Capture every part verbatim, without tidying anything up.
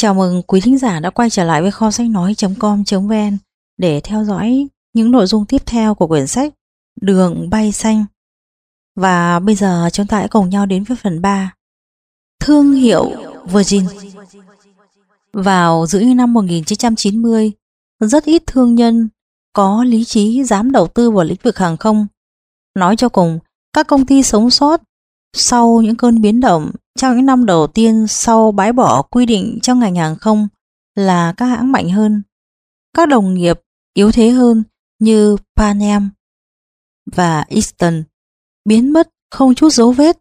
Chào mừng quý thính giả đã quay trở lại với kho sách nói.com.vn để theo dõi những nội dung tiếp theo của quyển sách Đường bay xanh. Và bây giờ chúng ta hãy cùng nhau đến với phần ba. Thương hiệu Virgin. Vào giữa năm một nghìn chín trăm chín mươi, rất ít thương nhân có lý trí dám đầu tư vào lĩnh vực hàng không. Nói cho cùng, các công ty sống sót sau những cơn biến động trong những năm đầu tiên sau bãi bỏ quy định trong ngành hàng không là các hãng mạnh hơn. Các đồng nghiệp yếu thế hơn như Pan Am và Eastern biến mất không chút dấu vết.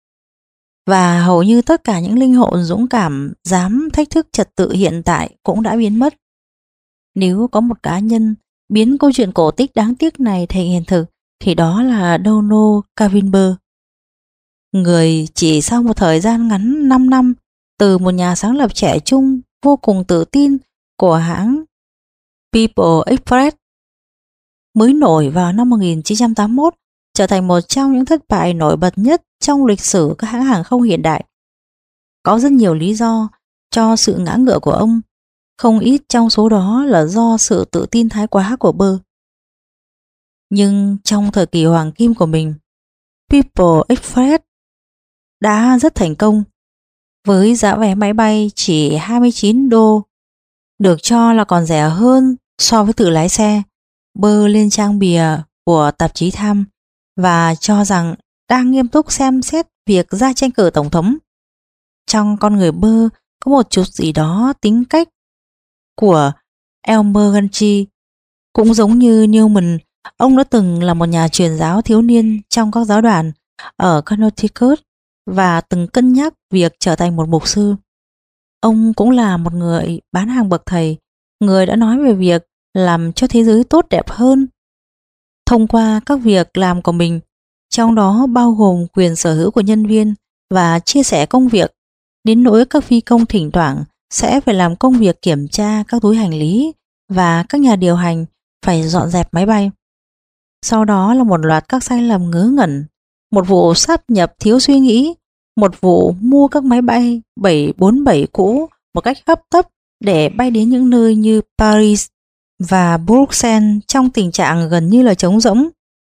Và hầu như tất cả những linh hồn dũng cảm dám thách thức trật tự hiện tại cũng đã biến mất. Nếu có một cá nhân biến câu chuyện cổ tích đáng tiếc này thành hiện thực thì đó là Donald Cavilber. Người chỉ sau một thời gian ngắn năm năm từ một nhà sáng lập trẻ trung vô cùng tự tin của hãng People Express mới nổi vào năm một nghìn chín trăm tám mươi mốt trở thành một trong những thất bại nổi bật nhất trong lịch sử các hãng hàng không hiện đại. Có rất nhiều lý do cho sự ngã ngựa của ông, không ít trong số đó là do sự tự tin thái quá của Burr. Nhưng trong thời kỳ hoàng kim của mình, People Express đã rất thành công. Với giá vé máy bay chỉ hai mươi chín đô, được cho là còn rẻ hơn so với tự lái xe, Burr lên trang bìa của tạp chí Time và cho rằng đang nghiêm túc xem xét việc ra tranh cử tổng thống. Trong con người Burr có một chút gì đó tính cách của Elmer Gantry. Cũng giống như Newman, ông đã từng là một nhà truyền giáo thiếu niên trong các giáo đoàn ở Connecticut và từng cân nhắc việc trở thành một mục sư. Ông cũng là một người bán hàng bậc thầy, người đã nói về việc làm cho thế giới tốt đẹp hơn thông qua các việc làm của mình, trong đó bao gồm quyền sở hữu của nhân viên và chia sẻ công việc, đến nỗi các phi công thỉnh thoảng sẽ phải làm công việc kiểm tra các túi hành lý và các nhà điều hành phải dọn dẹp máy bay. Sau đó là một loạt các sai lầm ngớ ngẩn, một vụ sáp nhập thiếu suy nghĩ, một vụ mua các máy bay bảy bốn bảy cũ một cách hấp tấp để bay đến những nơi như Paris và Bruxelles trong tình trạng gần như là trống rỗng,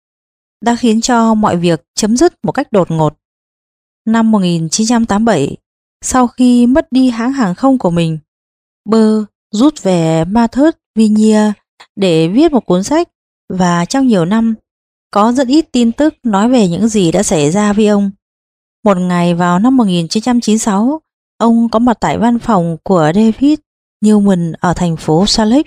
đã khiến cho mọi việc chấm dứt một cách đột ngột. Năm một nghìn chín trăm tám mươi bảy, sau khi mất đi hãng hàng không của mình, Burr rút về Martha's Vineyard để viết một cuốn sách, và trong nhiều năm có rất ít tin tức nói về những gì đã xảy ra với ông. Một ngày vào năm một nghìn chín trăm chín mươi sáu, ông có mặt tại văn phòng của David Newman ở thành phố Salt Lake.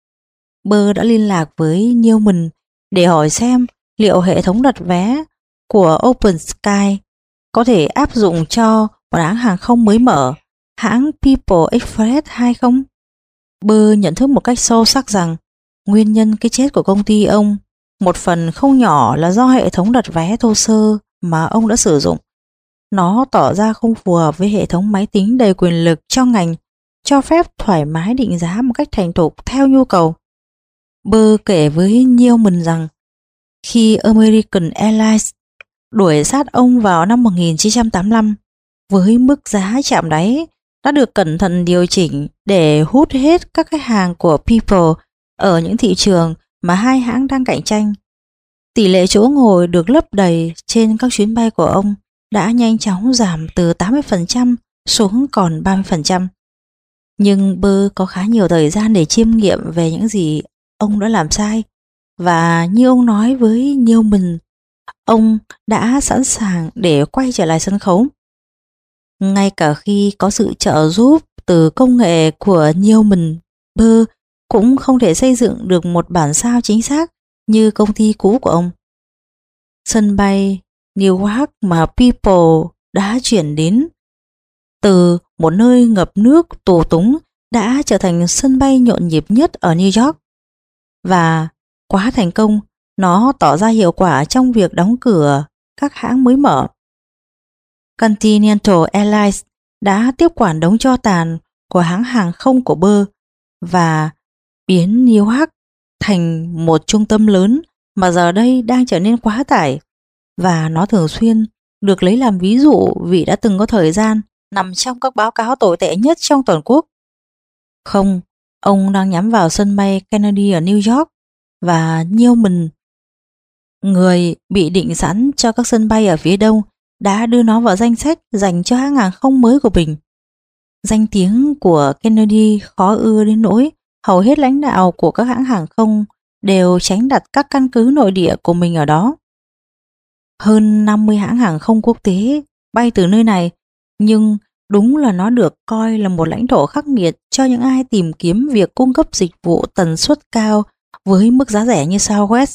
Burr đã liên lạc với Newman để hỏi xem liệu hệ thống đặt vé của Open Sky có thể áp dụng cho một hãng hàng không mới mở, hãng People Express hay không. Burr nhận thức một cách sâu sắc rằng nguyên nhân cái chết của công ty ông một phần không nhỏ là do hệ thống đặt vé thô sơ mà ông đã sử dụng. Nó tỏ ra không phù hợp với hệ thống máy tính đầy quyền lực trong ngành, cho phép thoải mái định giá một cách thành thục theo nhu cầu. Burr kể với Newman rằng khi American Airlines đuổi sát ông vào năm một nghìn chín trăm tám mươi lăm với mức giá chạm đáy đã được cẩn thận điều chỉnh để hút hết các khách hàng của People ở những thị trường mà hai hãng đang cạnh tranh. Tỷ lệ chỗ ngồi được lấp đầy trên các chuyến bay của ông đã nhanh chóng giảm từ tám mươi phần trăm xuống còn ba mươi phần trăm. Nhưng Burr có khá nhiều thời gian để chiêm nghiệm về những gì ông đã làm sai, và như ông nói với Newman, ông đã sẵn sàng để quay trở lại sân khấu. Ngay cả khi có sự trợ giúp từ công nghệ của Newman, Burr cũng không thể xây dựng được một bản sao chính xác như công ty cũ của ông. Sân bay Newark mà People đã chuyển đến từ một nơi ngập nước tù túng đã trở thành sân bay nhộn nhịp nhất ở New York. Và quá thành công, nó tỏ ra hiệu quả trong việc đóng cửa các hãng mới mở. Continental Airlines đã tiếp quản đống tro tàn của hãng hàng không của Burr và biến Newark thành một trung tâm lớn mà giờ đây đang trở nên quá tải, và nó thường xuyên được lấy làm ví dụ vì đã từng có thời gian nằm trong các báo cáo tồi tệ nhất trong toàn quốc. Không, ông đang nhắm vào sân bay Kennedy ở New York và Newman, người bị định sẵn cho các sân bay ở phía đông, đã đưa nó vào danh sách dành cho hãng hàng không mới của mình. Danh tiếng của Kennedy khó ưa đến nỗi hầu hết lãnh đạo của các hãng hàng không đều tránh đặt các căn cứ nội địa của mình ở đó. Hơn năm mươi hãng hàng không quốc tế bay từ nơi này, nhưng đúng là nó được coi là một lãnh thổ khắc nghiệt cho những ai tìm kiếm việc cung cấp dịch vụ tần suất cao với mức giá rẻ như Southwest.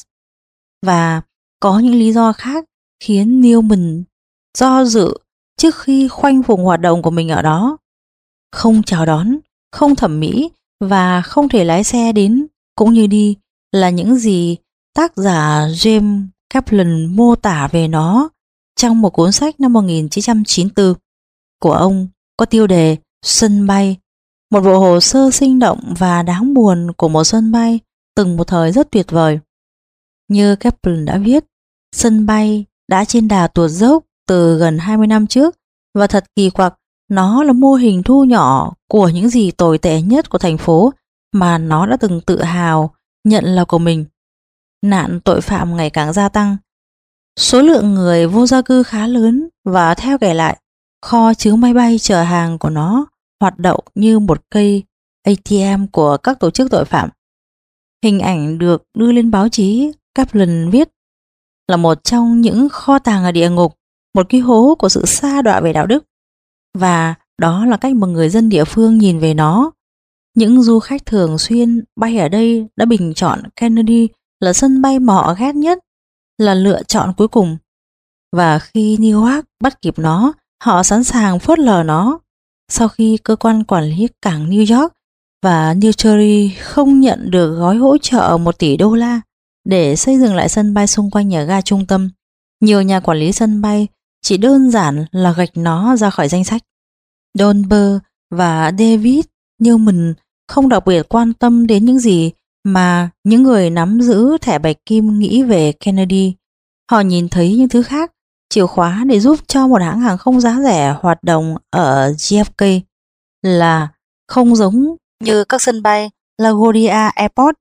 Và có những lý do khác khiến Newman do dự trước khi khoanh vùng hoạt động của mình ở đó. Không chào đón, không thẩm mỹ và không thể lái xe đến cũng như đi là những gì tác giả James Kaplan mô tả về nó trong một cuốn sách năm một nghìn chín trăm chín mươi tư của ông có tiêu đề Sân bay, một bộ hồ sơ sinh động và đáng buồn của một sân bay từng một thời rất tuyệt vời. Như Kaplan đã viết, sân bay đã trên đà tuột dốc từ gần hai mươi năm trước, và thật kỳ quặc, nó là mô hình thu nhỏ của những gì tồi tệ nhất của thành phố mà nó đã từng tự hào nhận là của mình. Nạn tội phạm ngày càng gia tăng, số lượng người vô gia cư khá lớn, và theo kể lại, kho chứa máy bay chở hàng của nó hoạt động như một cây a tê em của các tổ chức tội phạm. Hình ảnh được đưa lên báo chí, Kaplan viết, là một trong những kho tàng ở địa ngục, một cái hố của sự sa đọa về đạo đức. Và đó là cách mà người dân địa phương nhìn về nó. Những du khách thường xuyên bay ở đây đã bình chọn Kennedy là sân bay mà họ ghét nhất, là lựa chọn cuối cùng. Và khi New York bắt kịp nó, họ sẵn sàng phớt lờ nó. Sau khi cơ quan quản lý cảng New York và New Jersey không nhận được gói hỗ trợ một tỷ đô la để xây dựng lại sân bay xung quanh nhà ga trung tâm, nhiều nhà quản lý sân bay chỉ đơn giản là gạch nó ra khỏi danh sách. Dolber và David Newman không đặc biệt quan tâm đến những gì mà những người nắm giữ thẻ bạch kim nghĩ về Kennedy. Họ nhìn thấy những thứ khác, chìa khóa để giúp cho một hãng hàng không giá rẻ hoạt động ở gi ép ca là không giống như các sân bay LaGuardia Airport,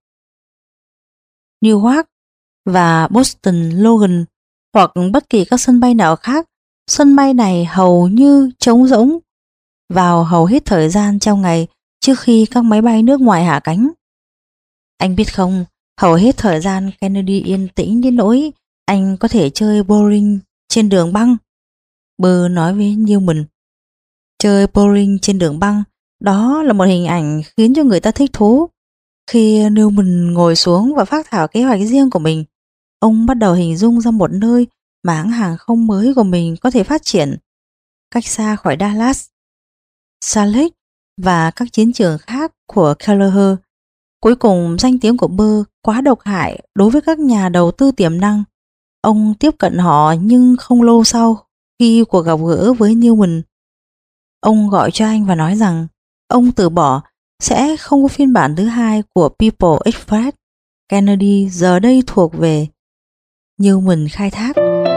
Newark và Boston Logan hoặc bất kỳ các sân bay nào khác. Sân bay này hầu như trống rỗng vào hầu hết thời gian trong ngày trước khi các máy bay nước ngoài hạ cánh. Anh biết không, hầu hết thời gian Kennedy yên tĩnh đến nỗi anh có thể chơi bowling trên đường băng. Bơ nói với Newman, chơi bowling trên đường băng, đó là một hình ảnh khiến cho người ta thích thú. Khi Newman ngồi xuống và phác thảo kế hoạch riêng của mình, ông bắt đầu hình dung ra một nơi mà hãng hàng không mới của mình có thể phát triển, cách xa khỏi Dallas, Salt Lake và các chiến trường khác của Kelleher. Cuối cùng, danh tiếng của Bơ quá độc hại đối với các nhà đầu tư tiềm năng. Ông tiếp cận họ, nhưng không lâu sau khi cuộc gặp gỡ với Newman, ông gọi cho anh và nói rằng ông từ bỏ, sẽ không có phiên bản thứ hai của People Express. Kennedy giờ đây thuộc về Newman khai thác.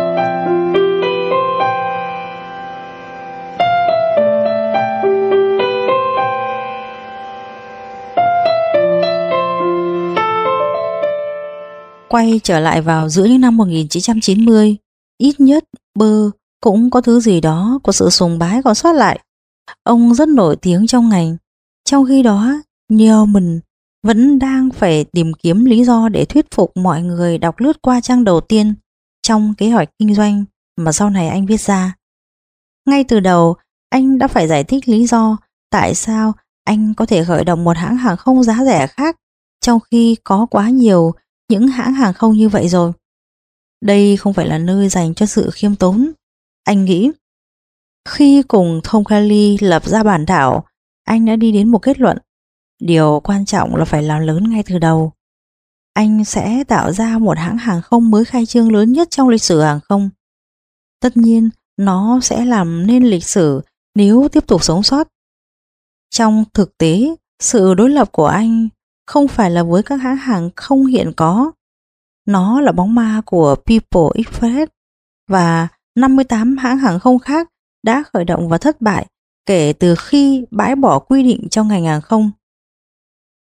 Quay trở lại vào giữa những năm một nghìn chín trăm chín mươi, ít nhất Bơ cũng có thứ gì đó của sự sùng bái còn sót lại. Ông rất nổi tiếng trong ngành, trong khi đó Newman vẫn đang phải tìm kiếm lý do để thuyết phục mọi người đọc lướt qua trang đầu tiên trong kế hoạch kinh doanh mà sau này anh viết ra. Ngay từ đầu, anh đã phải giải thích lý do tại sao anh có thể khởi động một hãng hàng không giá rẻ khác trong khi có quá nhiều những hãng hàng không như vậy rồi. Đây không phải là nơi dành cho sự khiêm tốn. Anh nghĩ, khi cùng Tom Kelly lập ra bản thảo, anh đã đi đến một kết luận. Điều quan trọng là phải làm lớn ngay từ đầu. Anh sẽ tạo ra một hãng hàng không mới khai trương lớn nhất trong lịch sử hàng không. Tất nhiên, nó sẽ làm nên lịch sử nếu tiếp tục sống sót. Trong thực tế, sự đối lập của anh không phải là với các hãng hàng không hiện có. Nó là bóng ma của People Express và năm mươi tám hãng hàng không khác đã khởi động và thất bại kể từ khi bãi bỏ quy định trong ngành hàng không.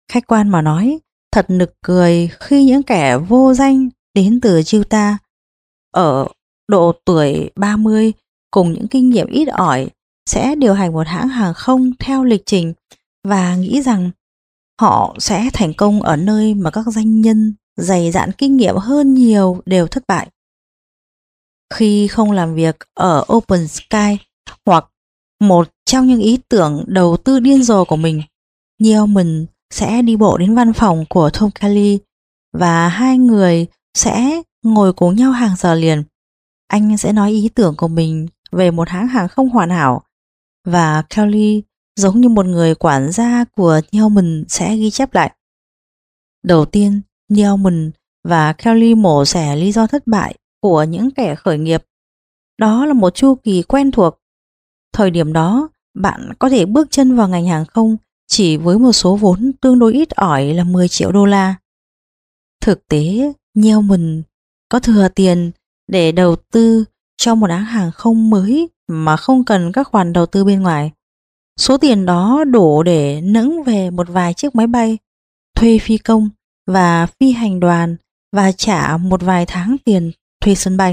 Khách quan mà nói, thật nực cười khi những kẻ vô danh đến từ Utah ở độ tuổi ba mươi cùng những kinh nghiệm ít ỏi sẽ điều hành một hãng hàng không theo lịch trình và nghĩ rằng họ sẽ thành công ở nơi mà các doanh nhân dày dạn kinh nghiệm hơn nhiều đều thất bại. Khi không làm việc ở Open Sky hoặc một trong những ý tưởng đầu tư điên rồ của mình, Yeoman sẽ đi bộ đến văn phòng của Tom Kelly và hai người sẽ ngồi cùng nhau hàng giờ liền. Anh sẽ nói ý tưởng của mình về một hãng hàng không hoàn hảo và Kelly giống như một người quản gia của Yeoman sẽ ghi chép lại. Đầu tiên, Yeoman và Kelly mổ xẻ lý do thất bại của những kẻ khởi nghiệp. Đó là một chu kỳ quen thuộc. Thời điểm đó, bạn có thể bước chân vào ngành hàng không chỉ với một số vốn tương đối ít ỏi là mười triệu đô la. Thực tế, Yeoman có thừa tiền để đầu tư cho một hãng hàng không mới mà không cần các khoản đầu tư bên ngoài. Số tiền đó đủ để nâng về một vài chiếc máy bay, thuê phi công và phi hành đoàn và trả một vài tháng tiền thuê sân bay.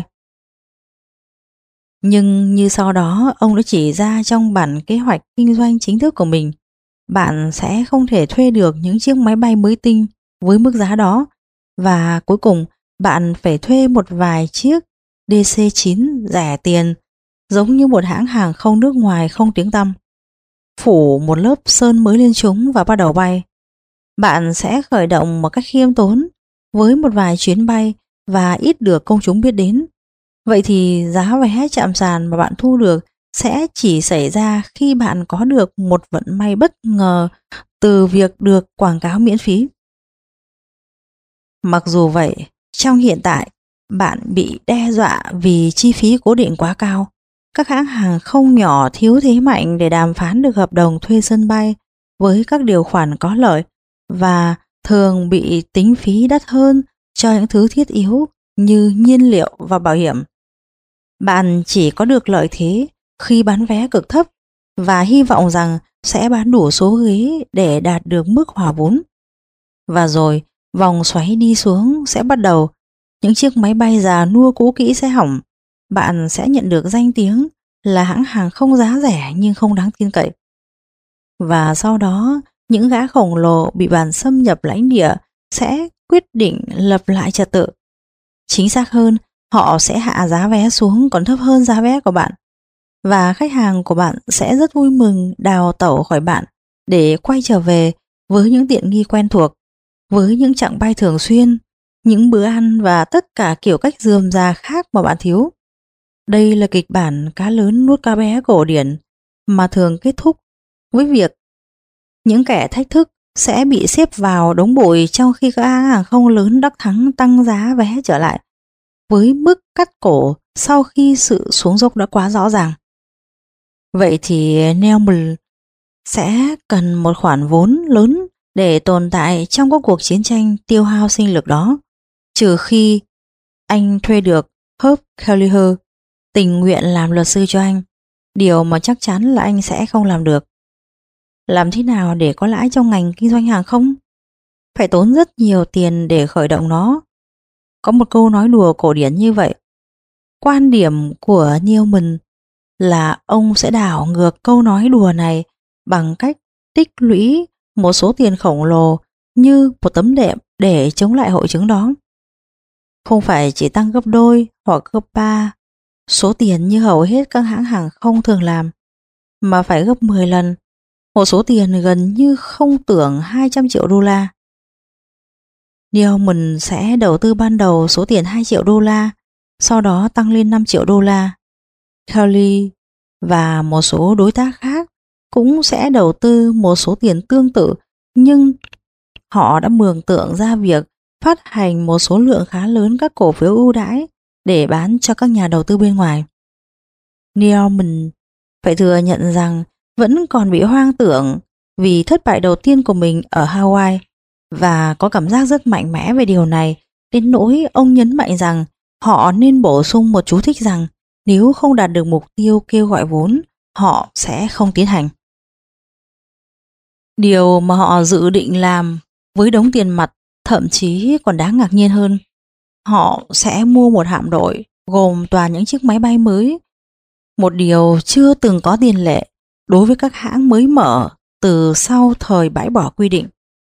Nhưng như sau đó ông đã chỉ ra trong bản kế hoạch kinh doanh chính thức của mình, bạn sẽ không thể thuê được những chiếc máy bay mới tinh với mức giá đó và cuối cùng bạn phải thuê một vài chiếc D C chín rẻ tiền giống như một hãng hàng không nước ngoài không tiếng tăm. Phủ một lớp sơn mới lên chúng và bắt đầu bay. Bạn sẽ khởi động một cách khiêm tốn với một vài chuyến bay và ít được công chúng biết đến. Vậy thì giá vé chạm sàn mà bạn thu được sẽ chỉ xảy ra khi bạn có được một vận may bất ngờ từ việc được quảng cáo miễn phí. Mặc dù vậy, trong hiện tại, bạn bị đe dọa vì chi phí cố định quá cao. Các hãng hàng không nhỏ thiếu thế mạnh để đàm phán được hợp đồng thuê sân bay với các điều khoản có lợi và thường bị tính phí đắt hơn cho những thứ thiết yếu như nhiên liệu và bảo hiểm. Bạn chỉ có được lợi thế khi bán vé cực thấp và hy vọng rằng sẽ bán đủ số ghế để đạt được mức hòa vốn. Và rồi, vòng xoáy đi xuống sẽ bắt đầu. Những chiếc máy bay già nua cũ kỹ sẽ hỏng. Bạn sẽ nhận được danh tiếng là hãng hàng không giá rẻ nhưng không đáng tin cậy. Và sau đó, những gã khổng lồ bị bạn xâm nhập lãnh địa sẽ quyết định lập lại trật tự. Chính xác hơn, họ sẽ hạ giá vé xuống còn thấp hơn giá vé của bạn. Và khách hàng của bạn sẽ rất vui mừng đào tẩu khỏi bạn để quay trở về với những tiện nghi quen thuộc, với những chặng bay thường xuyên, những bữa ăn và tất cả kiểu cách rườm rà khác mà bạn thiếu. Đây là kịch bản cá lớn nuốt cá bé cổ điển mà thường kết thúc với việc những kẻ thách thức sẽ bị xếp vào đống bụi trong khi các hãng hàng không lớn đắc thắng tăng giá vé trở lại với mức cắt cổ sau khi sự xuống dốc đã quá rõ ràng. Vậy thì Neoml sẽ cần một khoản vốn lớn để tồn tại trong các cuộc chiến tranh tiêu hao sinh lực đó, trừ khi anh thuê được Herb Kelleher tình nguyện làm luật sư cho anh, điều mà chắc chắn là anh sẽ không làm được. Làm thế nào để có lãi trong ngành kinh doanh hàng không? Phải tốn rất nhiều tiền để khởi động nó. Có một câu nói đùa cổ điển như vậy. Quan điểm của Newman là ông sẽ đảo ngược câu nói đùa này bằng cách tích lũy một số tiền khổng lồ như một tấm đệm để chống lại hội chứng đó. Không phải chỉ tăng gấp đôi hoặc gấp ba số tiền như hầu hết các hãng hàng không thường làm, mà phải gấp mười lần, một số tiền gần như không tưởng hai trăm triệu đô la. Newman sẽ đầu tư ban đầu số tiền hai triệu đô la, sau đó tăng lên năm triệu đô la. Kelly và một số đối tác khác cũng sẽ đầu tư một số tiền tương tự, nhưng họ đã mường tượng ra việc phát hành một số lượng khá lớn các cổ phiếu ưu đãi để bán cho các nhà đầu tư bên ngoài. Newman phải thừa nhận rằng vẫn còn bị hoang tưởng vì thất bại đầu tiên của mình ở Hawaii và có cảm giác rất mạnh mẽ về điều này, đến nỗi ông nhấn mạnh rằng họ nên bổ sung một chú thích rằng nếu không đạt được mục tiêu kêu gọi vốn, họ sẽ không tiến hành. Điều mà họ dự định làm với đống tiền mặt, thậm chí còn đáng ngạc nhiên hơn. Họ sẽ mua một hạm đội gồm toàn những chiếc máy bay mới, một điều chưa từng có tiền lệ đối với các hãng mới mở từ sau thời bãi bỏ quy định.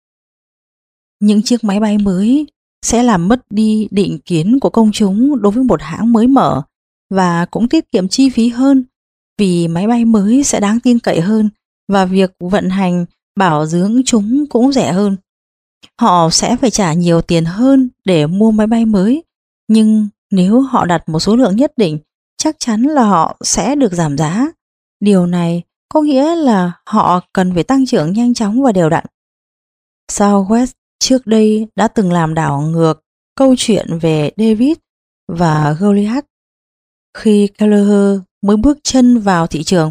Những chiếc máy bay mới sẽ làm mất đi định kiến của công chúng đối với một hãng mới mở và cũng tiết kiệm chi phí hơn, vì máy bay mới sẽ đáng tin cậy hơn và việc vận hành bảo dưỡng chúng cũng rẻ hơn. Họ sẽ phải trả nhiều tiền hơn để mua máy bay mới, nhưng nếu họ đặt một số lượng nhất định, chắc chắn là họ sẽ được giảm giá. Điều này có nghĩa là họ cần phải tăng trưởng nhanh chóng và đều đặn. Southwest trước đây đã từng làm đảo ngược câu chuyện về David và Goliath khi Kelleher mới bước chân vào thị trường.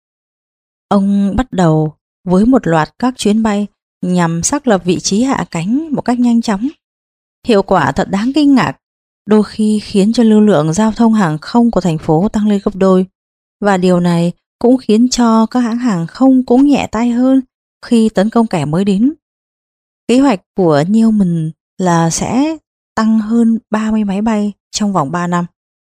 Ông bắt đầu với một loạt các chuyến bay nhằm xác lập vị trí hạ cánh một cách nhanh chóng. Hiệu quả thật đáng kinh ngạc, đôi khi khiến cho lưu lượng giao thông hàng không của thành phố tăng lên gấp đôi, và điều này cũng khiến cho các hãng hàng không cũng nhẹ tay hơn khi tấn công kẻ mới đến. Kế hoạch của Newman là sẽ tăng hơn ba mươi máy bay trong vòng ba năm.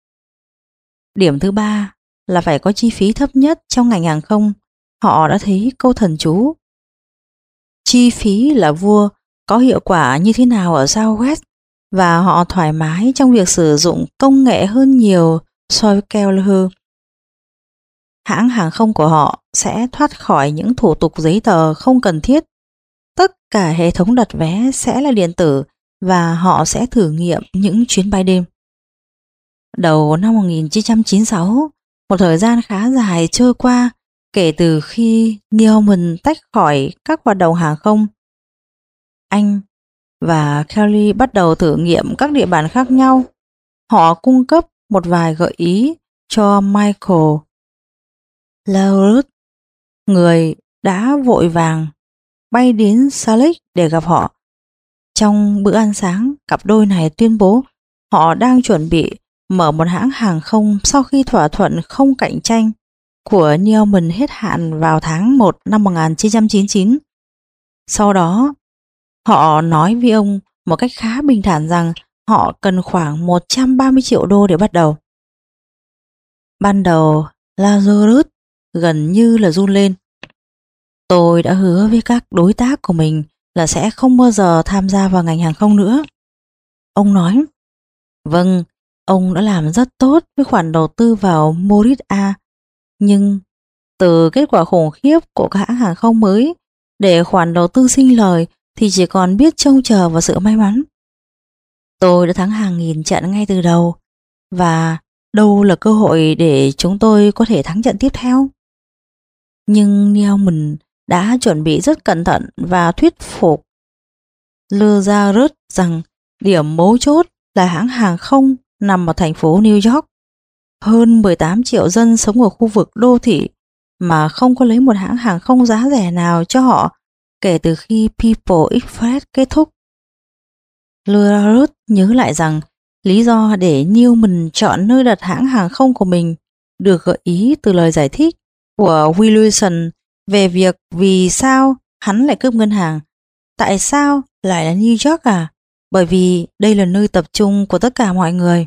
Điểm thứ ba là phải có chi phí thấp nhất trong ngành hàng không. Họ đã thấy câu thần chú chi phí là vua có hiệu quả như thế nào ở Southwest, và họ thoải mái trong việc sử dụng công nghệ hơn nhiều so với Kelleher. Hãng hàng không của họ sẽ thoát khỏi những thủ tục giấy tờ không cần thiết. Tất cả hệ thống đặt vé sẽ là điện tử và họ sẽ thử nghiệm những chuyến bay đêm. Đầu năm một nghìn chín trăm chín mươi sáu, một thời gian khá dài trôi qua kể từ khi Newman tách khỏi các hoạt động hàng không. Anh và Kelly bắt đầu thử nghiệm các địa bàn khác nhau. Họ cung cấp một vài gợi ý cho Michael Laurus, người đã vội vàng bay đến Salt Lake để gặp họ. Trong bữa ăn sáng, cặp đôi này tuyên bố họ đang chuẩn bị mở một hãng hàng không sau khi thỏa thuận không cạnh tranh của Newman hết hạn vào tháng một năm một nghìn chín trăm chín mươi chín. Sau đó, họ nói với ông một cách khá bình thản rằng họ cần khoảng một trăm ba mươi triệu đô để bắt đầu. Ban đầu, Lazarus gần như là run lên. Tôi đã hứa với các đối tác của mình là sẽ không bao giờ tham gia vào ngành hàng không nữa. Ông nói, vâng, ông đã làm rất tốt với khoản đầu tư vào Moritz A, nhưng từ kết quả khủng khiếp của các hãng hàng không mới, để khoản đầu tư sinh lời thì chỉ còn biết trông chờ vào sự may mắn. Tôi đã thắng hàng nghìn trận ngay từ đầu, và đâu là cơ hội để chúng tôi có thể thắng trận tiếp theo. Nhưng Newman đã chuẩn bị rất cẩn thận và thuyết phục Lazarus rằng điểm mấu chốt là hãng hàng không nằm ở thành phố New York. Hơn mười tám triệu dân sống ở khu vực đô thị mà không có lấy một hãng hàng không giá rẻ nào cho họ kể từ khi People Express kết thúc. Lazarus nhớ lại rằng lý do để Newman chọn nơi đặt hãng hàng không của mình được gợi ý từ lời giải thích của Wilson về việc vì sao hắn lại cướp ngân hàng. Tại sao lại là New York à? Bởi vì đây là nơi tập trung của tất cả mọi người.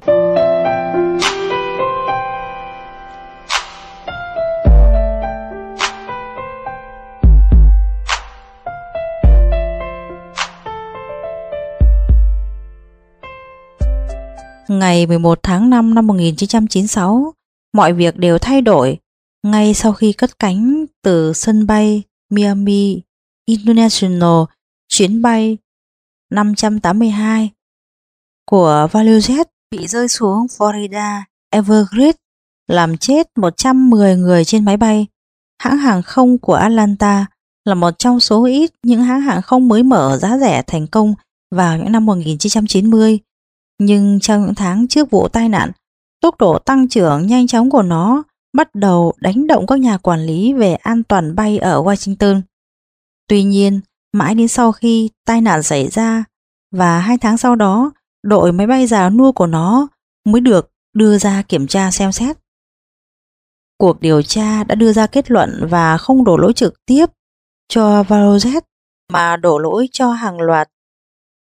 Ngày mười một tháng năm năm một nghìn chín trăm chín mươi sáu, mọi việc đều thay đổi ngay sau khi cất cánh từ sân bay Miami International. Chuyến bay năm trăm tám mươi hai của ValueJet bị rơi xuống Florida Everglades, làm chết một trăm mười người trên máy bay. Hãng hàng không của Atlanta là một trong số ít những hãng hàng không mới mở giá rẻ thành công vào những năm một nghìn chín trăm chín mươi. Nhưng trong những tháng trước vụ tai nạn, tốc độ tăng trưởng nhanh chóng của nó bắt đầu đánh động các nhà quản lý về an toàn bay ở Washington. Tuy nhiên, mãi đến sau khi tai nạn xảy ra và hai tháng sau đó, đội máy bay già nua của nó mới được đưa ra kiểm tra xem xét. Cuộc điều tra đã đưa ra kết luận và không đổ lỗi trực tiếp cho ValueJet mà đổ lỗi cho hàng loạt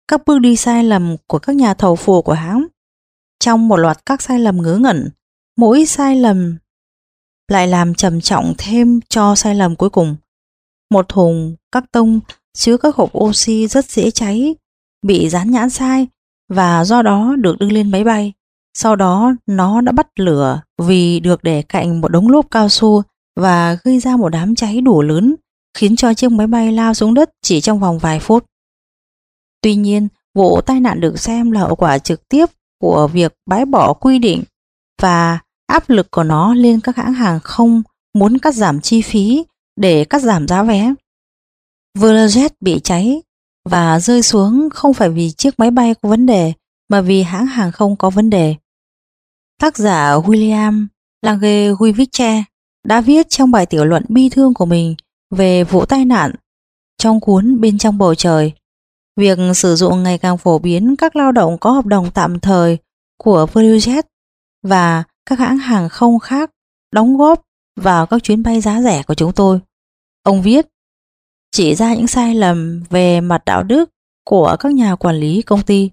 các bước đi sai lầm của các nhà thầu phụ của hãng. Trong một loạt các sai lầm ngớ ngẩn, mỗi sai lầm lại làm trầm trọng thêm cho sai lầm cuối cùng. Một thùng các tông chứa các hộp oxy rất dễ cháy, bị dán nhãn sai và do đó được đưa lên máy bay. Sau đó nó đã bắt lửa vì được để cạnh một đống lốp cao su và gây ra một đám cháy đủ lớn, khiến cho chiếc máy bay lao xuống đất chỉ trong vòng vài phút. Tuy nhiên, vụ tai nạn được xem là hậu quả trực tiếp của việc bãi bỏ quy định và áp lực của nó lên các hãng hàng không muốn cắt giảm chi phí để cắt giảm giá vé. Volare bị cháy và rơi xuống không phải vì chiếc máy bay có vấn đề mà vì hãng hàng không có vấn đề. Tác giả William Langewicze đã viết trong bài tiểu luận bi thương của mình về vụ tai nạn trong cuốn Bên trong bầu trời. Việc sử dụng ngày càng phổ biến các lao động có hợp đồng tạm thời của Volare và các hãng hàng không khác đóng góp vào các chuyến bay giá rẻ của chúng tôi. Ông viết, chỉ ra những sai lầm về mặt đạo đức của các nhà quản lý công ty.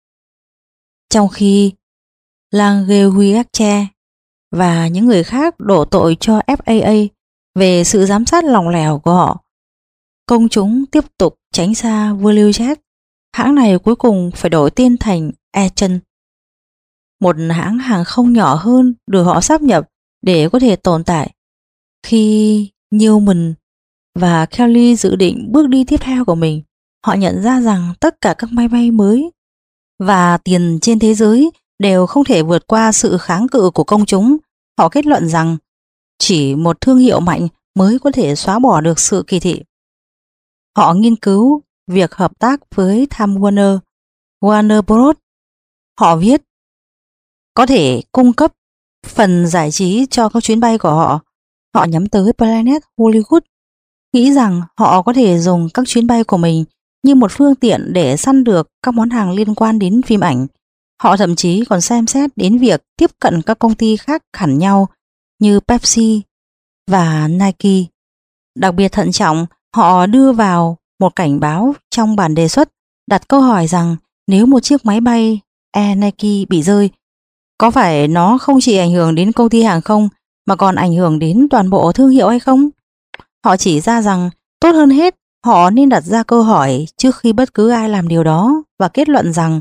Trong khi Langewicze và những người khác đổ tội cho ép a a về sự giám sát lỏng lẻo của họ, công chúng tiếp tục tránh xa Volare. Hãng này cuối cùng phải đổi tên thành Eton, một hãng hàng không nhỏ hơn được họ sáp nhập để có thể tồn tại. Khi Newman và Kelly dự định bước đi tiếp theo của mình, họ nhận ra rằng tất cả các máy bay mới và tiền trên thế giới đều không thể vượt qua sự kháng cự của công chúng. Họ kết luận rằng chỉ một thương hiệu mạnh mới có thể xóa bỏ được sự kỳ thị. Họ nghiên cứu việc hợp tác với Time Warner, Warner Bros. Họ viết có thể cung cấp phần giải trí cho các chuyến bay của họ. Họ nhắm tới Planet Hollywood, nghĩ rằng họ có thể dùng các chuyến bay của mình như một phương tiện để săn được các món hàng liên quan đến phim ảnh. Họ thậm chí còn xem xét đến việc tiếp cận các công ty khác hẳn nhau như Pepsi và Nike. Đặc biệt thận trọng, họ đưa vào một cảnh báo trong bản đề xuất, đặt câu hỏi rằng nếu một chiếc máy bay Air Nike bị rơi, có phải nó không chỉ ảnh hưởng đến công ty hàng không mà còn ảnh hưởng đến toàn bộ thương hiệu hay không? Họ chỉ ra rằng tốt hơn hết họ nên đặt ra câu hỏi trước khi bất cứ ai làm điều đó và kết luận rằng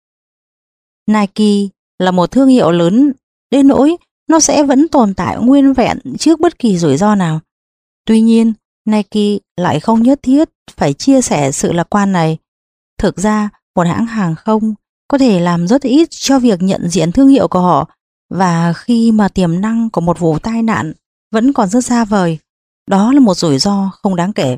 Nike là một thương hiệu lớn đến nỗi nó sẽ vẫn tồn tại nguyên vẹn trước bất kỳ rủi ro nào. Tuy nhiên, Nike lại không nhất thiết phải chia sẻ sự lạc quan này. Thực ra, một hãng hàng không có thể làm rất ít cho việc nhận diện thương hiệu của họ, và khi mà tiềm năng của một vụ tai nạn vẫn còn rất xa vời, đó là một rủi ro không đáng kể.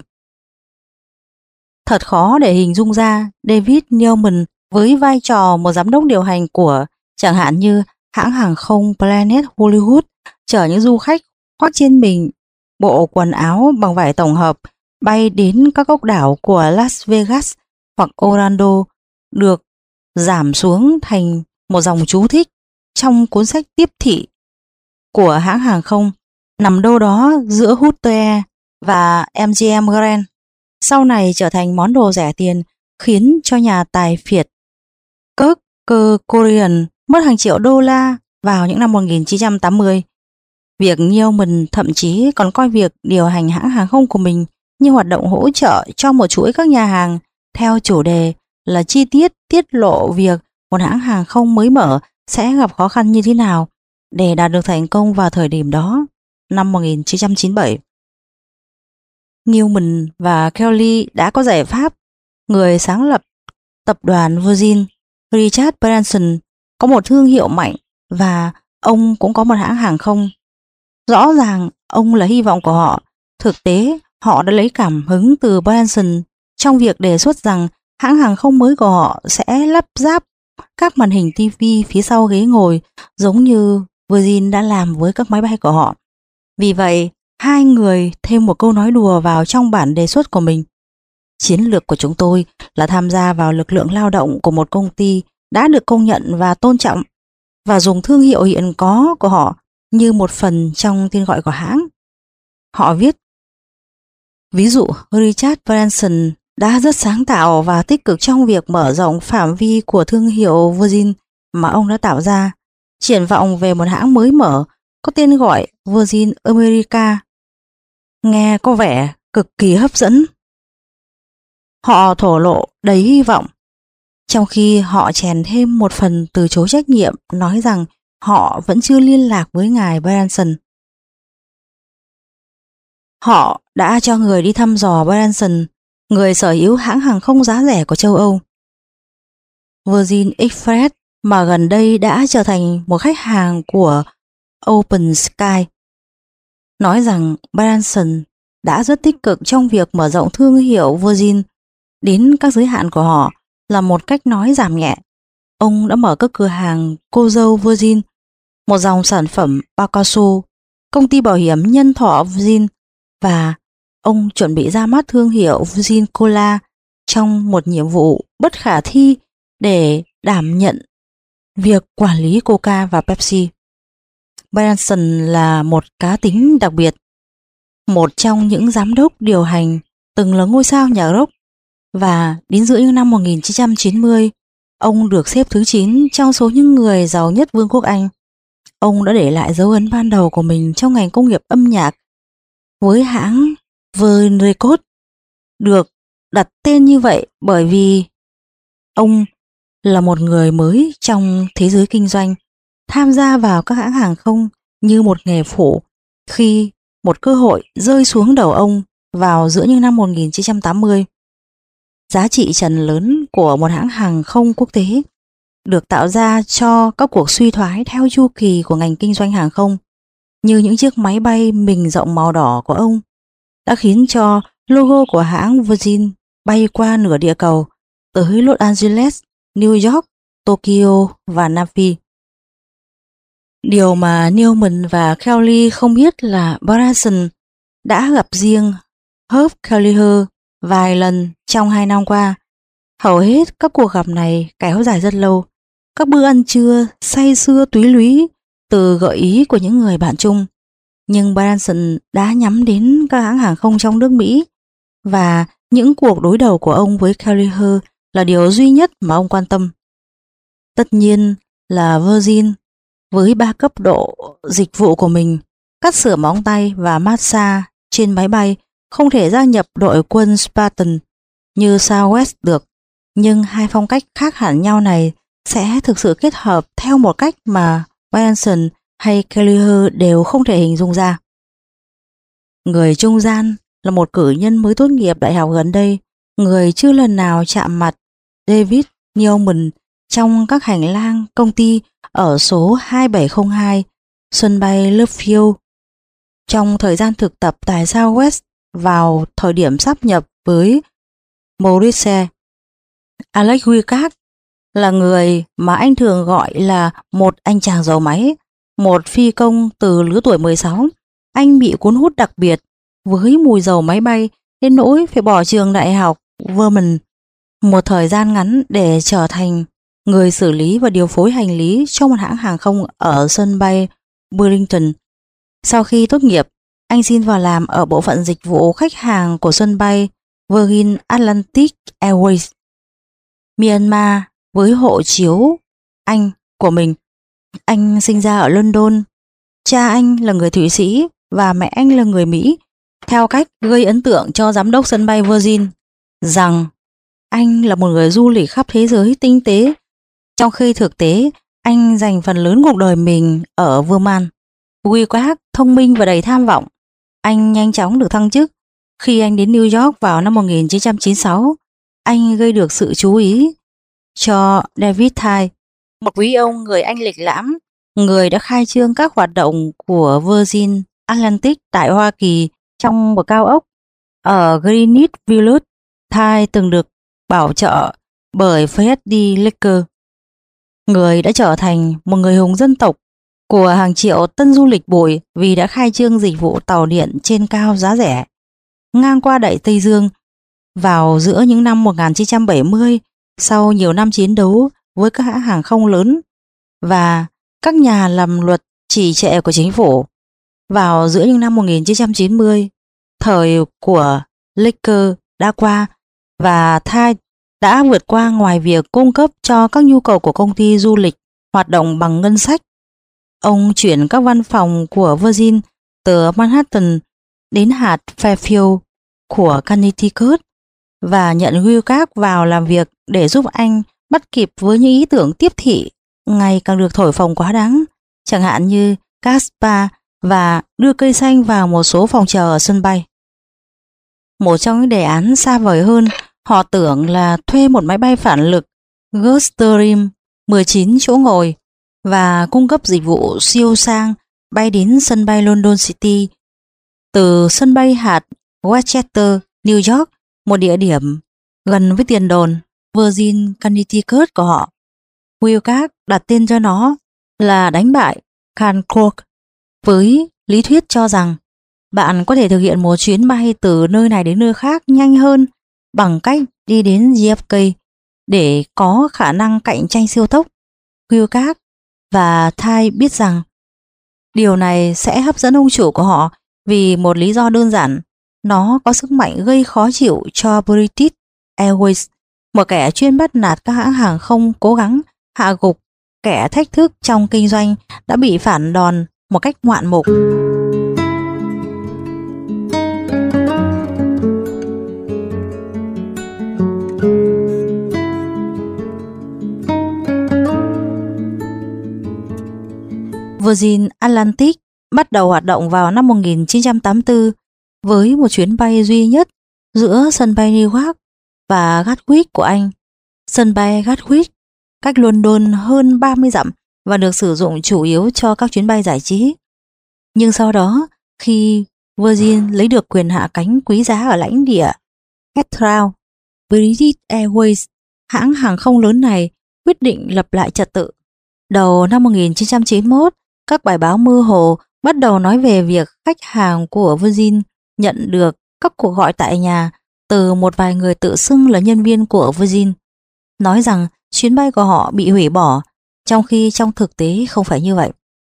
Thật khó để hình dung ra David Newman với vai trò một giám đốc điều hành của chẳng hạn như hãng hàng không Planet Hollywood chở những du khách khoác trên mình bộ quần áo bằng vải tổng hợp bay đến các góc đảo của Las Vegas hoặc Orlando, được giảm xuống thành một dòng chú thích trong cuốn sách tiếp thị của hãng hàng không, nằm đâu đó giữa Hooters và em giê em Grand. Sau này trở thành món đồ rẻ tiền, khiến cho nhà tài phiệt Kirk Kerkorian mất hàng triệu đô la vào những năm một nghìn chín trăm tám mươi. Việc Newman thậm chí còn coi việc điều hành hãng hàng không của mình như hoạt động hỗ trợ cho một chuỗi các nhà hàng theo chủ đề là chi tiết tiết lộ việc một hãng hàng không mới mở sẽ gặp khó khăn như thế nào để đạt được thành công vào thời điểm đó, năm một nghìn chín trăm chín mươi bảy. Newman và Kelly đã có giải pháp. Người sáng lập tập đoàn Virgin, Richard Branson, có một thương hiệu mạnh và ông cũng có một hãng hàng không. Rõ ràng ông là hy vọng của họ. Thực tế, họ đã lấy cảm hứng từ Branson trong việc đề xuất rằng hãng hàng không mới của họ sẽ lắp ráp các màn hình ti vi phía sau ghế ngồi giống như Virgin đã làm với các máy bay của họ. Vì vậy, hai người thêm một câu nói đùa vào trong bản đề xuất của mình. Chiến lược của chúng tôi là tham gia vào lực lượng lao động của một công ty đã được công nhận và tôn trọng và dùng thương hiệu hiện có của họ như một phần trong tên gọi của hãng. Họ viết, ví dụ Richard Branson đã rất sáng tạo và tích cực trong việc mở rộng phạm vi của thương hiệu Virgin mà ông đã tạo ra, triển vọng về một hãng mới mở có tên gọi Virgin America. Nghe có vẻ cực kỳ hấp dẫn. Họ thổ lộ đầy hy vọng, trong khi họ chèn thêm một phần từ chối trách nhiệm, nói rằng họ vẫn chưa liên lạc với ngài Branson. Họ đã cho người đi thăm dò Branson, người sở hữu hãng hàng không giá rẻ của châu Âu. Virgin Express mà gần đây đã trở thành một khách hàng của Open Sky, nói rằng Branson đã rất tích cực trong việc mở rộng thương hiệu Virgin đến các giới hạn của họ là một cách nói giảm nhẹ. Ông đã mở các cửa hàng cô dâu Virgin, một dòng sản phẩm bao cao su, công ty bảo hiểm nhân thọ Virgin, và ông chuẩn bị ra mắt thương hiệu Virgin Cola trong một nhiệm vụ bất khả thi để đảm nhận việc quản lý Coca và Pepsi. Branson là một cá tính đặc biệt, một trong những giám đốc điều hành từng là ngôi sao nhà rock, và đến giữa những năm một nghìn chín trăm chín mươi, ông được xếp thứ chín trong số những người giàu nhất Vương quốc Anh. Ông đã để lại dấu ấn ban đầu của mình trong ngành công nghiệp âm nhạc với hãng Virgin Records, được đặt tên như vậy bởi vì ông là một người mới trong thế giới kinh doanh, tham gia vào các hãng hàng không như một nghề phụ khi một cơ hội rơi xuống đầu ông vào giữa những năm một nghìn chín trăm tám mươi. Giá trị trần lớn của một hãng hàng không quốc tế được tạo ra cho các cuộc suy thoái theo chu kỳ của ngành kinh doanh hàng không, như những chiếc máy bay mình rộng màu đỏ của ông, đã khiến cho logo của hãng Virgin bay qua nửa địa cầu tới Los Angeles, New York, Tokyo và Nam Phi. Điều mà Newman và Kelly không biết là Branson đã gặp riêng Herb Kelleher vài lần trong hai năm qua. Hầu hết các cuộc gặp này kéo dài rất lâu. Các bữa ăn trưa say sưa túy lúy từ gợi ý của những người bạn chung. Nhưng Branson đã nhắm đến các hãng hàng không trong nước Mỹ, và những cuộc đối đầu của ông với Kelleher là điều duy nhất mà ông quan tâm. Tất nhiên là Virgin, với ba cấp độ dịch vụ của mình, cắt sửa móng tay và massage trên máy bay, không thể gia nhập đội quân Spartan như Southwest được. Nhưng hai phong cách khác hẳn nhau này sẽ thực sự kết hợp theo một cách mà Branson hay Kelleher đều không thể hình dung ra. Người trung gian là một cử nhân mới tốt nghiệp đại học gần đây, người chưa lần nào chạm mặt David Newman trong các hành lang công ty ở số hai bảy không hai sân bay Love trong thời gian thực tập tại Southwest vào thời điểm sáp nhập với Maurice. Alex Wicard là người mà anh thường gọi là một anh chàng dầu máy, một phi công từ lứa tuổi mười sáu. Anh bị cuốn hút đặc biệt với mùi dầu máy bay đến nỗi phải bỏ trường đại học Vermont một thời gian ngắn để trở thành người xử lý và điều phối hành lý cho một hãng hàng không ở sân bay Burlington. Sau khi tốt nghiệp, anh xin vào làm ở bộ phận dịch vụ khách hàng của sân bay Virgin Atlantic Airways, Myanmar, với hộ chiếu Anh của mình. Anh sinh ra ở London. Cha anh là người Thụy Sĩ và mẹ anh là người Mỹ, theo cách gây ấn tượng cho giám đốc sân bay Virgin rằng anh là một người du lịch khắp thế giới tinh tế, trong khi thực tế anh dành phần lớn cuộc đời mình ở Vermont. Wicard thông minh và đầy tham vọng. Anh nhanh chóng được thăng chức. Khi anh đến New York vào năm một nghìn chín trăm chín mươi sáu, anh gây được sự chú ý cho David Thai, một quý ông người Anh lịch lãm, người đã khai trương các hoạt động của Virgin Atlantic tại Hoa Kỳ trong một cao ốc ở Greenwich Village. Thai từng được bảo trợ bởi Freddie Laker, người đã trở thành một người hùng dân tộc của hàng triệu tân du lịch bụi vì đã khai trương dịch vụ tàu điện trên cao giá rẻ ngang qua Đại Tây Dương vào giữa những năm một nghìn chín trăm bảy mươi, sau nhiều năm chiến đấu với các hãng hàng không lớn và các nhà làm luật trì trệ của chính phủ. Vào giữa những năm một nghìn chín trăm chín mươi, thời của Laker đã qua và Thai đã vượt qua ngoài việc cung cấp cho các nhu cầu của công ty du lịch hoạt động bằng ngân sách. Ông chuyển các văn phòng của Virgin từ Manhattan đến hạt Fairfield của Connecticut và nhận Wilcox vào làm việc để giúp anh bắt kịp với những ý tưởng tiếp thị ngày càng được thổi phồng quá đáng, chẳng hạn như các spa và đưa cây xanh vào một số phòng chờ ở sân bay. Một trong những đề án xa vời hơn, họ tưởng là thuê một máy bay phản lực Gulfstream mười chín chỗ ngồi và cung cấp dịch vụ siêu sang bay đến sân bay London City từ sân bay hạt Westchester, New York, một địa điểm gần với tiền đồn Virgin Connecticut của họ. Wilcox đặt tên cho nó là đánh bại Concorde với lý thuyết cho rằng bạn có thể thực hiện một chuyến bay từ nơi này đến nơi khác nhanh hơn bằng cách đi đến J F K để có khả năng cạnh tranh siêu tốc. Wilcox và Thai biết rằng điều này sẽ hấp dẫn ông chủ của họ vì một lý do đơn giản: nó có sức mạnh gây khó chịu cho British Airways, một kẻ chuyên bắt nạt các hãng hàng không cố gắng hạ gục kẻ thách thức trong kinh doanh đã bị phản đòn một cách ngoạn mục. Virgin Atlantic bắt đầu hoạt động vào năm một nghìn chín trăm tám mươi tư với một chuyến bay duy nhất giữa sân bay Newark và Gatwick của Anh. Sân bay Gatwick cách London hơn ba mươi dặm và được sử dụng chủ yếu cho các chuyến bay giải trí. Nhưng sau đó, khi Virgin lấy được quyền hạ cánh quý giá ở lãnh địa Heathrow, British Airways, hãng hàng không lớn này, quyết định lập lại trật tự. Đầu năm một nghìn chín trăm chín mươi mốt, các bài báo mơ hồ bắt đầu nói về việc khách hàng của Virgin nhận được các cuộc gọi tại nhà từ một vài người tự xưng là nhân viên của Virgin, nói rằng chuyến bay của họ bị hủy bỏ, trong khi trong thực tế không phải như vậy.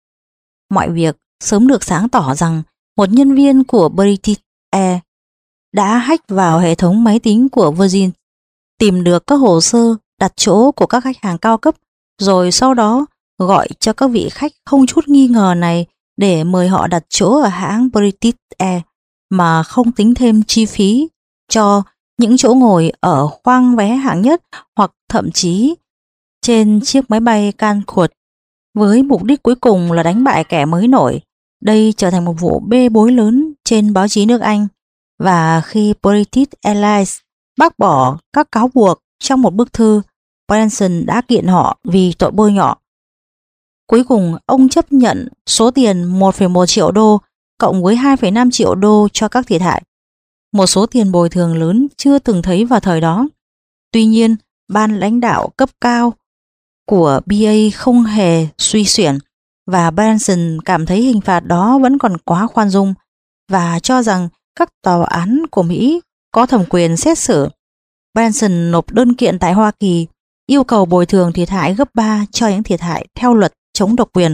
Mọi việc sớm được sáng tỏ rằng một nhân viên của British Air đã hack vào hệ thống máy tính của Virgin, tìm được các hồ sơ đặt chỗ của các khách hàng cao cấp, rồi sau đó gọi cho các vị khách không chút nghi ngờ này để mời họ đặt chỗ ở hãng British Air mà không tính thêm chi phí cho những chỗ ngồi ở khoang vé hạng nhất hoặc thậm chí trên chiếc máy bay Concorde, với mục đích cuối cùng là đánh bại kẻ mới nổi. Đây trở thành một vụ bê bối lớn trên báo chí nước Anh, và khi British Airlines bác bỏ các cáo buộc trong một bức thư, Branson đã kiện họ vì tội bôi nhọ. Cuối cùng, ông chấp nhận số tiền một phẩy một triệu đô cộng với hai phẩy năm triệu đô cho các thiệt hại, một số tiền bồi thường lớn chưa từng thấy vào thời đó. Tuy nhiên, ban lãnh đạo cấp cao của B A không hề suy xuyển, và Branson cảm thấy hình phạt đó vẫn còn quá khoan dung và cho rằng các tòa án của Mỹ có thẩm quyền xét xử. Branson nộp đơn kiện tại Hoa Kỳ yêu cầu bồi thường thiệt hại gấp ba cho những thiệt hại theo luật chống độc quyền.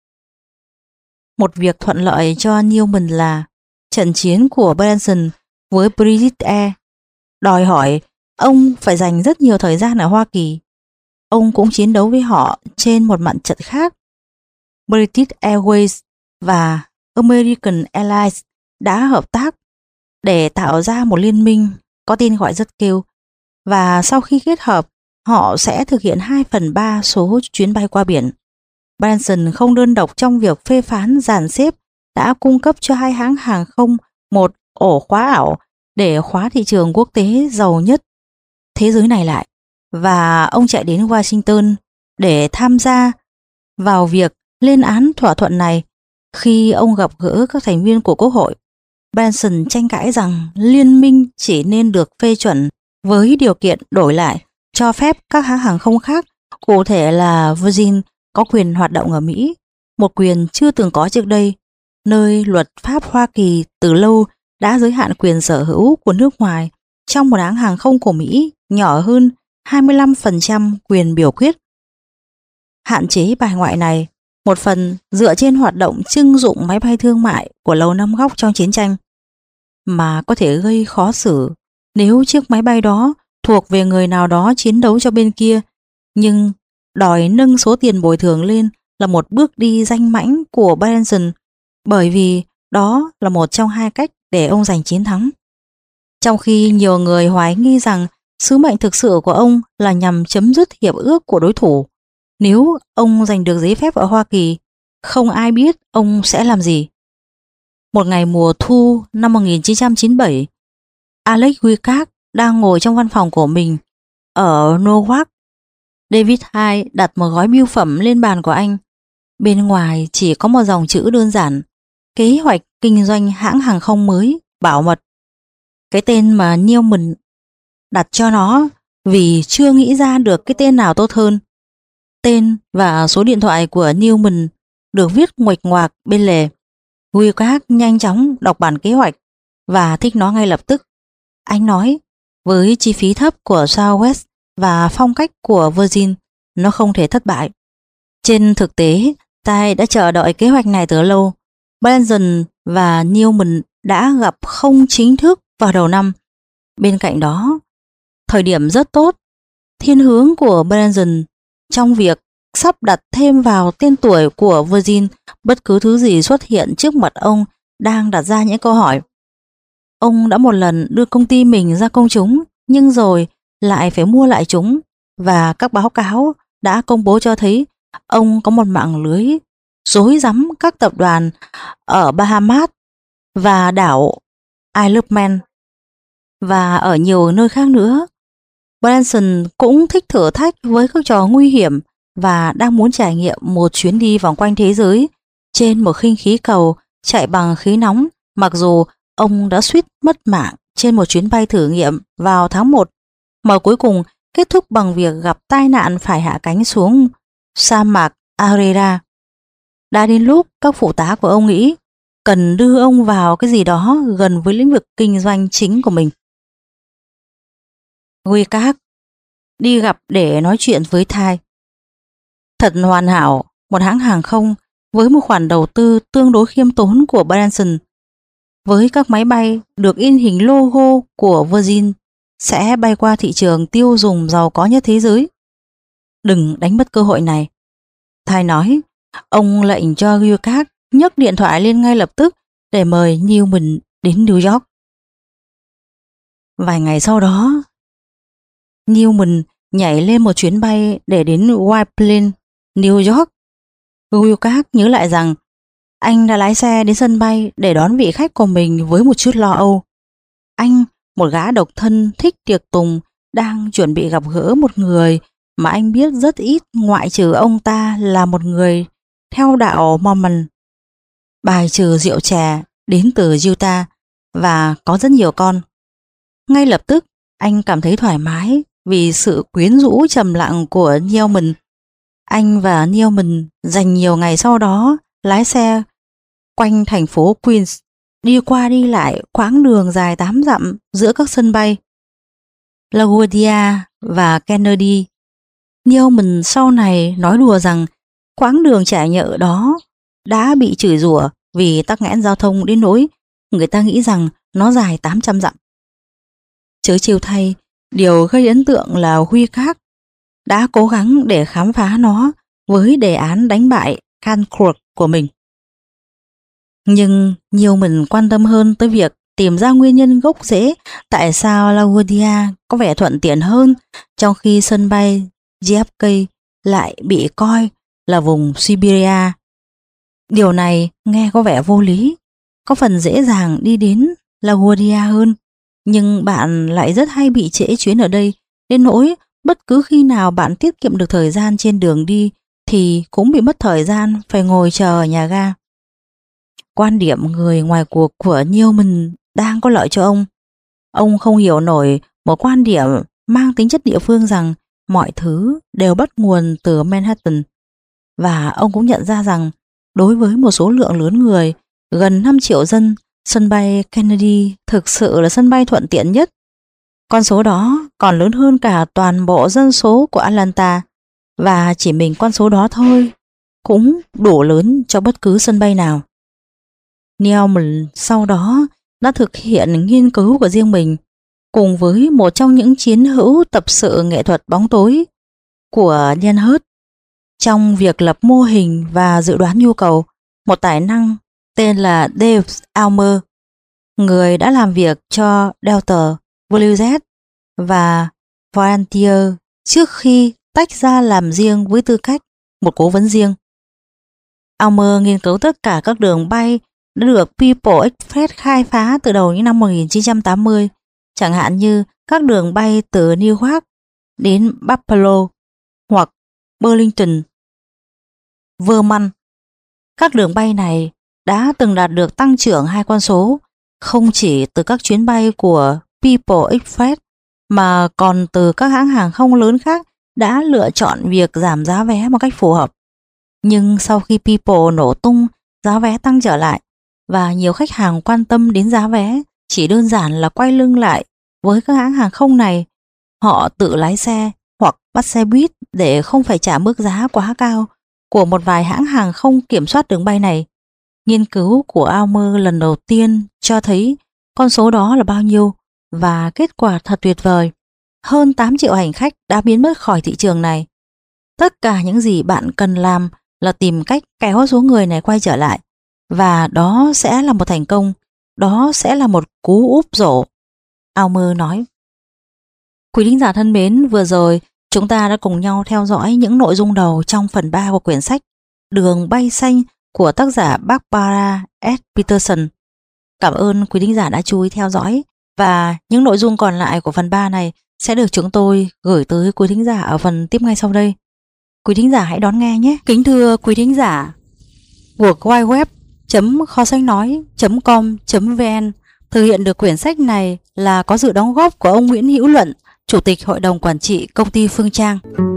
Một việc thuận lợi cho Newman là trận chiến của Branson với British Air đòi hỏi ông phải dành rất nhiều thời gian ở Hoa Kỳ. Ông cũng chiến đấu với họ trên một mặt trận khác. British Airways và American Airlines đã hợp tác để tạo ra một liên minh có tên gọi rất kêu, và sau khi kết hợp, họ sẽ thực hiện hai phần ba số chuyến bay qua biển. Branson không đơn độc trong việc phê phán dàn xếp đã cung cấp cho hai hãng hàng không một ổ khóa ảo để khóa thị trường quốc tế giàu nhất thế giới này lại, và ông chạy đến Washington để tham gia vào việc lên án thỏa thuận này. Khi ông gặp gỡ các thành viên của Quốc hội, Branson tranh cãi rằng liên minh chỉ nên được phê chuẩn với điều kiện đổi lại cho phép các hãng hàng không khác, cụ thể là Virgin, có quyền hoạt động ở Mỹ, một quyền chưa từng có trước đây, nơi luật pháp Hoa Kỳ từ lâu đã giới hạn quyền sở hữu của nước ngoài trong một hãng hàng không của Mỹ nhỏ hơn hai mươi lăm phần trăm quyền biểu quyết. Hạn chế bài ngoại này một phần dựa trên hoạt động trưng dụng máy bay thương mại của Lầu Năm Góc trong chiến tranh, mà có thể gây khó xử nếu chiếc máy bay đó thuộc về người nào đó chiến đấu cho bên kia, nhưng đòi nâng số tiền bồi thường lên là một bước đi danh mãnh của Branson, bởi vì đó là một trong hai cách để ông giành chiến thắng. Trong khi nhiều người hoài nghi rằng sứ mệnh thực sự của ông là nhằm chấm dứt hiệp ước của đối thủ, nếu ông giành được giấy phép ở Hoa Kỳ, không ai biết ông sẽ làm gì. Một ngày mùa thu năm một nghìn chín trăm chín mươi bảy, Alex Wicak đang ngồi trong văn phòng của mình ở Newark. David Hai đặt một gói bưu phẩm lên bàn của anh. Bên ngoài chỉ có một dòng chữ đơn giản: kế hoạch kinh doanh hãng hàng không mới, bảo mật. Cái tên mà Newman đặt cho nó vì chưa nghĩ ra được cái tên nào tốt hơn. Tên và số điện thoại của Newman được viết nguệch ngoạc bên lề. Wicak nhanh chóng đọc bản kế hoạch và thích nó ngay lập tức. Anh nói, với chi phí thấp của Southwest và phong cách của Virgin, nó không thể thất bại. Trên thực tế, Ty đã chờ đợi kế hoạch này từ lâu. Branson và Newman đã gặp không chính thức vào đầu năm. Bên cạnh đó, thời điểm rất tốt, thiên hướng của Branson trong việc sắp đặt thêm vào tên tuổi của Virgin bất cứ thứ gì xuất hiện trước mặt ông đang đặt ra những câu hỏi. Ông đã một lần đưa công ty mình ra công chúng, nhưng rồi lại phải mua lại chúng, và các báo cáo đã công bố cho thấy ông có một mạng lưới rối rắm các tập đoàn ở Bahamas và đảo Isle of Man và ở nhiều nơi khác nữa. Branson cũng thích thử thách với các trò nguy hiểm và đang muốn trải nghiệm một chuyến đi vòng quanh thế giới trên một khinh khí cầu chạy bằng khí nóng, mặc dù ông đã suýt mất mạng trên một chuyến bay thử nghiệm vào tháng một, mà cuối cùng kết thúc bằng việc gặp tai nạn phải hạ cánh xuống sa mạc Arera. Đã đến lúc các phụ tá của ông nghĩ cần đưa ông vào cái gì đó gần với lĩnh vực kinh doanh chính của mình. Wicak đi gặp để nói chuyện với Ty. Thật hoàn hảo, một hãng hàng không với một khoản đầu tư tương đối khiêm tốn của Branson, với các máy bay được in hình logo của Virgin, sẽ bay qua thị trường tiêu dùng giàu có nhất thế giới. Đừng đánh mất cơ hội này. Ty nói. Ông lệnh cho Wicak nhấc điện thoại lên ngay lập tức để mời Newman đến New York. Vài ngày sau đó, Newman nhảy lên một chuyến bay để đến White Plains, New York. Wicak nhớ lại rằng anh đã lái xe đến sân bay để đón vị khách của mình với một chút lo âu. Anh, một gã độc thân thích tiệc tùng, đang chuẩn bị gặp gỡ một người mà anh biết rất ít ngoại trừ ông ta là một người theo đạo Mormon, bài trừ rượu chè đến từ Utah và có rất nhiều con. Ngay lập tức anh cảm thấy thoải mái vì sự quyến rũ trầm lặng của Newman. Anh và Newman dành nhiều ngày sau đó lái xe quanh thành phố Queens, đi qua đi lại quãng đường dài tám dặm giữa các sân bay LaGuardia và Kennedy. Newman sau này nói đùa rằng quãng đường trải nhợ đó đã bị chửi rủa vì tắc nghẽn giao thông đến nỗi người ta nghĩ rằng nó dài tám trăm dặm. Chớ trêu thay, điều gây ấn tượng là Wicak đã cố gắng để khám phá nó với đề án đánh bại Cancrook của mình. Nhưng nhiều mình quan tâm hơn tới việc tìm ra nguyên nhân gốc rễ tại sao LaGuardia có vẻ thuận tiện hơn, trong khi sân bay J F K lại bị coi là vùng Siberia. Điều này nghe có vẻ vô lý, có phần dễ dàng đi đến LaGuardia hơn, nhưng bạn lại rất hay bị trễ chuyến ở đây, đến nỗi bất cứ khi nào bạn tiết kiệm được thời gian trên đường đi thì cũng bị mất thời gian phải ngồi chờ ở nhà ga. Quan điểm người ngoài cuộc của Newman đang có lợi cho ông. Ông không hiểu nổi một quan điểm mang tính chất địa phương rằng mọi thứ đều bắt nguồn từ Manhattan. Và ông cũng nhận ra rằng đối với một số lượng lớn người, gần năm triệu dân, sân bay Kennedy thực sự là sân bay thuận tiện nhất. Con số đó còn lớn hơn cả toàn bộ dân số của Atlanta, và chỉ mình con số đó thôi cũng đủ lớn cho bất cứ sân bay nào. Newman sau đó đã thực hiện nghiên cứu của riêng mình. cùng với một trong những chiến hữu tập sự nghệ thuật bóng tối của Lienhard trong việc lập mô hình và dự đoán nhu cầu, một tài năng tên là Dave Almer, người đã làm việc cho Delta, Blue Z và Volunteer trước khi tách ra làm riêng với tư cách một cố vấn riêng. Almer nghiên cứu tất cả các đường bay đã được People Express khai phá từ đầu những năm một nghìn chín trăm tám mươi, chẳng hạn như các đường bay từ Newark đến Buffalo hoặc Burlington, Vermont. Các đường bay này đã từng đạt được tăng trưởng hai con số, không chỉ từ các chuyến bay của People Express mà còn từ các hãng hàng không lớn khác đã lựa chọn việc giảm giá vé một cách phù hợp. Nhưng sau khi People nổ tung, giá vé tăng trở lại và nhiều khách hàng quan tâm đến giá vé chỉ đơn giản là quay lưng lại với các hãng hàng không này. Họ tự lái xe hoặc bắt xe buýt để không phải trả mức giá quá cao của một vài hãng hàng không kiểm soát đường bay này. Nghiên cứu của Almer lần đầu tiên cho thấy con số đó là bao nhiêu và kết quả thật tuyệt vời. Hơn tám triệu hành khách đã biến mất khỏi thị trường này. Tất cả những gì bạn cần làm là tìm cách kéo số người này quay trở lại, và đó sẽ là một thành công, đó sẽ là một cú úp rổ, Almer nói. Quý thính giả thân mến, vừa rồi chúng ta đã cùng nhau theo dõi những nội dung đầu trong phần ba của quyển sách Đường bay xanh của tác giả Barbara S. Peterson. Cảm ơn quý thính giả đã chú ý theo dõi, và những nội dung còn lại của phần ba này sẽ được chúng tôi gửi tới quý thính giả ở phần tiếp ngay sau đây. Quý thính giả hãy đón nghe nhé. Kính thưa quý thính giả, World Wide Web chấm kho sách nói chấm com chấm vn thực hiện được quyển sách này là có sự đóng góp của ông Nguyễn Hữu Luận, Chủ tịch Hội đồng Quản trị Công ty Phương Trang.